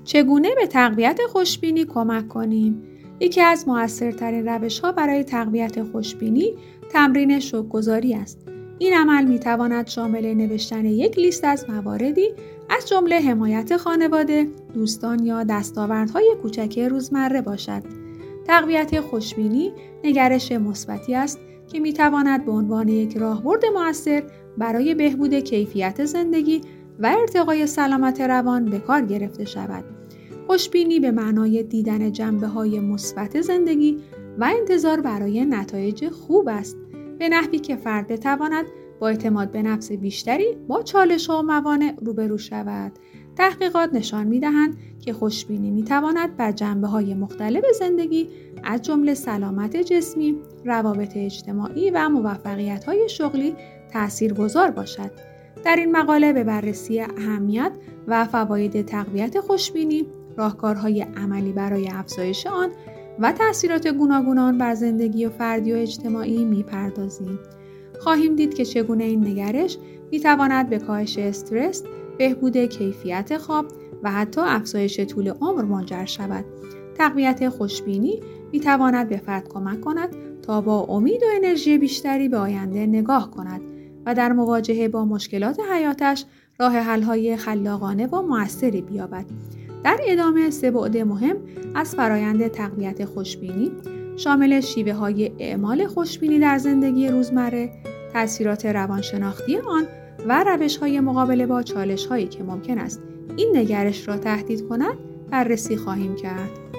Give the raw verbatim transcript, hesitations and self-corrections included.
چگونه به تقویت خوشبینی کمک کنیم؟ یکی از مؤثرترین روش‌ها برای تقویت خوشبینی تمرین شکرگزاری است. این عمل می‌تواند شامل نوشتن یک لیست از مواردی از جمله حمایت خانواده، دوستان یا دستاوردهای کوچک روزمره باشد. تقویت خوشبینی نگرش مثبتی است که می‌تواند به عنوان یک راهبرد مؤثر برای بهبود کیفیت زندگی و ارتقای سلامت روان به کار گرفته شود. خوشبینی به معنای دیدن جنبه‌های مثبت زندگی و انتظار برای نتایج خوب است، به نحوی که فرد بتواند با اعتماد به نفس بیشتری با چالش‌ها و موانع روبرو شود. تحقیقات نشان می‌دهند که خوشبینی می‌تواند بر جنبه‌های مختلف زندگی از جمله سلامت جسمی، روابط اجتماعی و موفقیت‌های شغلی تأثیرگذار باشد. در این مقاله به بررسی اهمیت و فواید تقویت خوشبینی، راهکارهای عملی برای افزایش آن و تأثیرات گوناگون آن بر زندگی فردی و اجتماعی می‌پردازیم. خواهیم دید که چگونه این نگرش می‌تواند به کاهش استرس، بهبود کیفیت خواب و حتی افزایش طول عمر منجر شود. تقویت خوشبینی می‌تواند به فرد کمک کند تا با امید و انرژی بیشتری به آینده نگاه کند و در مواجهه با مشکلات حیاتش راه حل‌های خلاقانه و مؤثری بیابد. در ادامه سه بعد مهم از فرایند تقویت خوشبینی شامل شیوه‌های اعمال خوشبینی در زندگی روزمره، تأثیرات روانشناختی آن و روش‌های مقابله با چالش‌هایی که ممکن است این نگرش را تهدید کند بررسی خواهیم کرد.